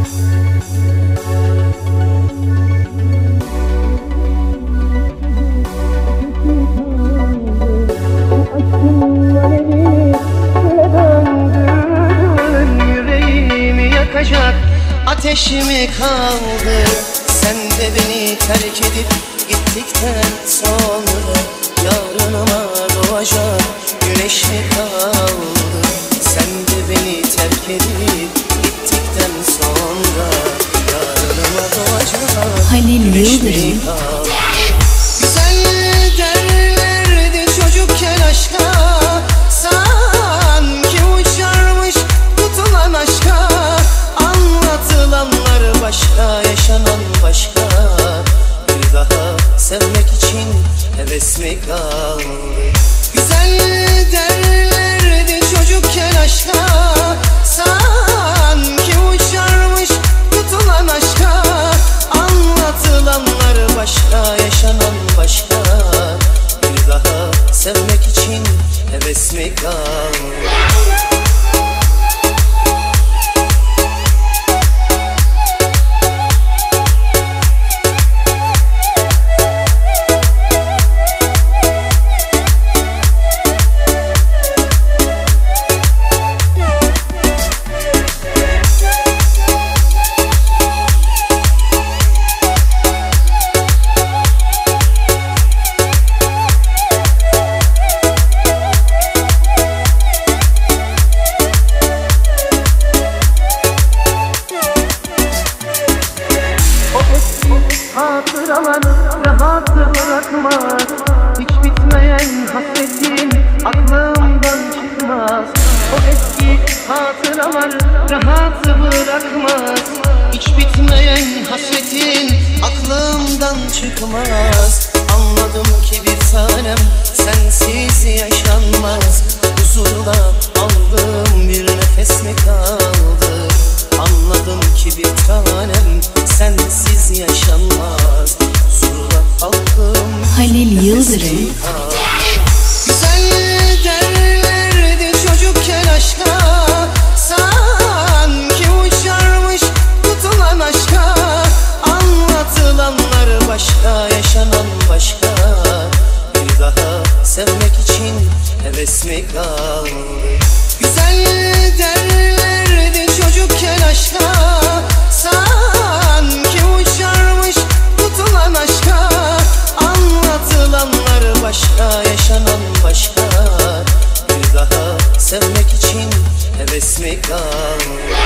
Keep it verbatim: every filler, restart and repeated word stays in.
Ateş mi kaldı? Sen de beni terk edip gittikten sonra yarınıma doğacak güneş mi kaldı? Sen de beni terk edip gittikten sonra yarınıma doğacak güneş mi kaldı? Güzel derlerdi çocukken aşka, sanki uçarmış tutulan aşka. Anlatılanlar başka, yaşanan başka. Bir daha sevmek için heves mi kaldı? Güzel derlerdi çocukken aşka, sanki uçarmış tutulan aşka. Anlatılanlar başka, yaşanan başka. Bir daha sevmek için heves mi kaldı? Hatıraları rahat bırakmaz, hiç bitmeyen hasretin aklımdan çıkmaz. O eski hatıraları rahat bırakmaz, hiç bitmeyen hasretin aklımdan çıkmaz. Anladım ki bir tanem sensiz yaşanmaz. Huzurla aldığım bir nefes mi kaldı? Anladım ki bir tanem sensiz yaşanmaz. Huzurla aldığım Halil Yıldırım. Güzel derlerdi çocukken aşka, sanki uçarmış tutulan aşka. Anlatılanlar başka, yaşanan başka. Bir daha sevmek için heves mi kaldı? Güzel derlerdi çocukken aşka, sanki uçarmış tutulan aşka. Anlatılanlar başka, yaşanan başka. Bir daha sevmek için heves mi kaldı?